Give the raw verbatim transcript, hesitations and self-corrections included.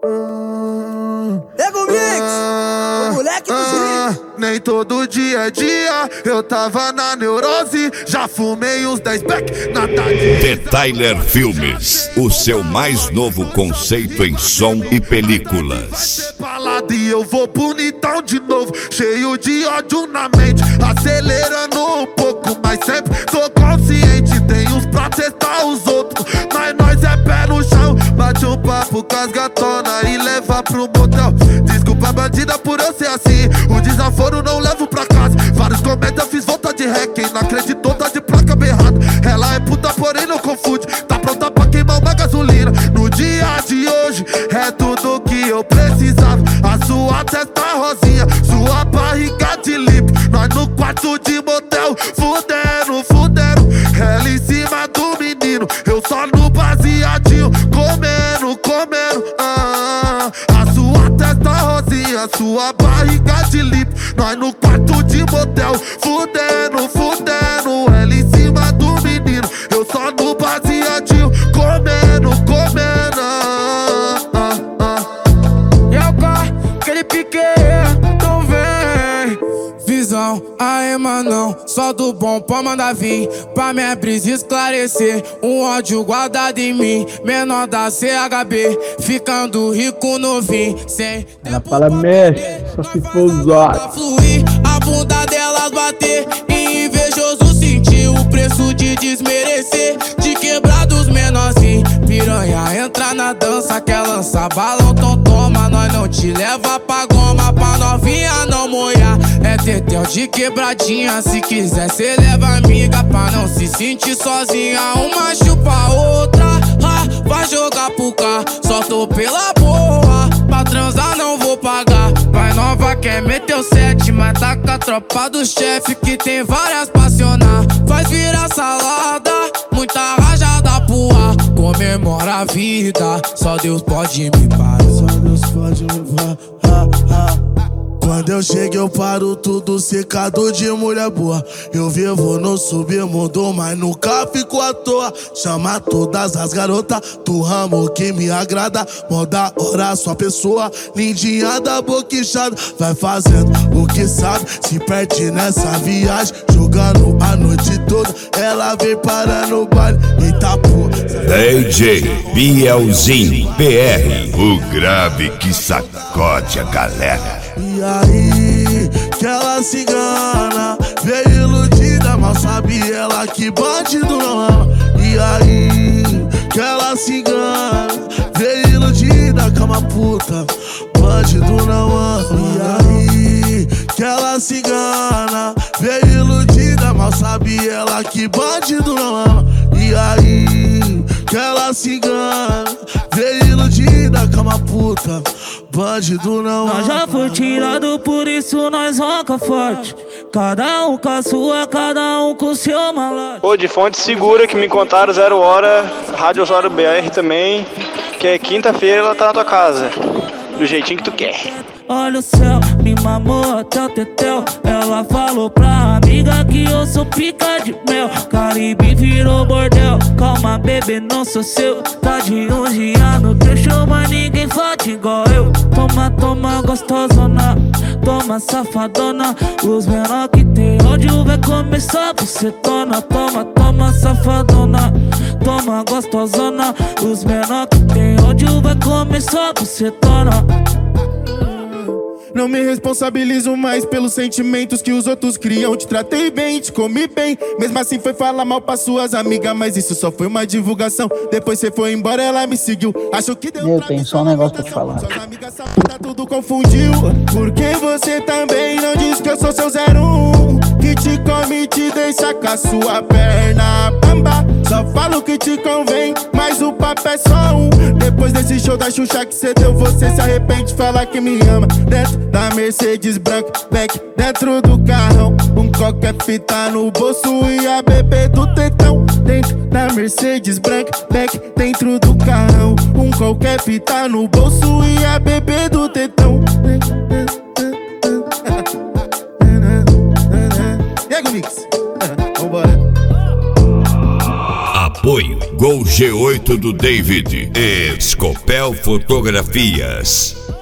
Pega o mix, o moleque dos hits. Nem todo dia é dia, eu tava na neurose. Já fumei uns dez back, nada de... The Tyler Filmes, o seu mais novo conceito em som e películas. E eu vou bonitão de novo, cheio de ódio na mente, acelerando um pouco, mas sempre tô consciente. Tem uns pra testar os outros, mas nós é pé no chão. Bate um papo com as gatona e leva pro motel. Desculpa bandida por eu ser assim, o desaforo não levo pra casa. Vários comentários, fiz volta de ré, quem não acreditou tá de placa berrada. Ela é puta, porém não confunde, tá pronta pra queimar uma gasolina. No dia de hoje é tudo que eu precisava. A sua testa rosinha, sua barriga de lipo. Nós no quarto de motel, fudendo, fudendo. Ela em cima do menino, eu só no baseadinho, comendo, comendo. ah, A sua testa rosinha, sua barriga de lipo. Nós no quarto de motel, fudendo, fudendo. Ela em cima do menino, eu só no baseadinho, comendo, comendo. ah, ah. E é o carro, aquele pique, então vem. Visão, aê manão, só do bom pra mandar vir. Pra minha brisa esclarecer, um ódio guardado em mim. Menor da C H B, ficando rico no vinho. Sem ela fala mexe, só se for usar. Fluir, a bunda delas bater e invejoso sentir o preço de desmerecer, de quebrar dos menorzinhos. Piranha entra na dança, quer lançar balão, então toma. Nós não te leva pra goma, pra novinha não molhar. É tetel de quebradinha, se quiser cê leva amiga, pra não se sentir sozinha. Uma chupa a outra, ah, vai jogar pro cá. Só tô pela boa, pra transar não vou pagar. Vai nova quer meter o sete, mas tá com a tropa do chefe, que tem várias passionar. Faz virar salada, muita rajada pro ar. Comemora a vida, só Deus pode me parar. Só Deus pode me parar. ah, ah. Quando eu chego eu paro tudo secado de mulher boa. Eu vivo no submundo, mas nunca fico à toa. Chama todas as garotas do ramo que me agrada. Mó da hora sua pessoa, lindinha da boca inchada. Vai fazendo o que sabe, se perde nessa viagem. Jogando a noite toda, ela vem parar no baile. Eita porra. D J Bielzinho P R, o grave que sacode a galera. E aí, que ela se engana, veio iludida, mal sabe ela que bandido não ama. E aí, que ela se engana, veio iludida, cama puta, bandido não ama. E aí, que ela se engana, veio iludida, mal sabe ela que bandido não ama. E aí, que ela se engana, veio iludida, cama puta, bandido não ama. Nós já foi tirado, por isso nós roca forte. Cada um com a sua, cada um com o seu malote. Pô, de fonte segura que me contaram zero hora, Rádio Osório B R também, que é quinta-feira ela tá na tua casa, do jeitinho que tu quer. Olha o céu, me mamou até o tetel. Ela falou pra amiga que eu sou pica de mel. Caribe virou bordel, calma bebê, não sou seu. Tá de onze anos, deixou, mas ninguém fode igual eu. Toma, toma gostosona, toma safadona. Os menor que tem ódio vai começar bucetona. Toma, toma safadona, toma gostosona. Os menor que tem ódio vai começar bucetona. Não me responsabilizo mais pelos sentimentos que os outros criam. Te tratei bem, te comi bem, mesmo assim foi falar mal pra suas amigas. Mas isso só foi uma divulgação, depois você foi embora, ela me seguiu. Acho que deu Eu pra tenho só um negócio pra te falar. suas amigas safadas tudo confundiu. Porque você também não diz que eu sou seu zero um, que te come e te deixa com a sua perna bamba. Só falo que te convém, mas o papo é só um. Depois desse show da Xuxa que cê deu, você se arrepende, fala que me ama. Dentro da Mercedes branca, back dentro do carrão. Um qualquer fita no bolso e a bebê do tetão. Dentro da Mercedes branca, back dentro do carrão. Um qualquer fita no bolso e a bebê do tetão. Diego Mix, vambora. Apoio Gol G oito do David e Scopel Fotografias.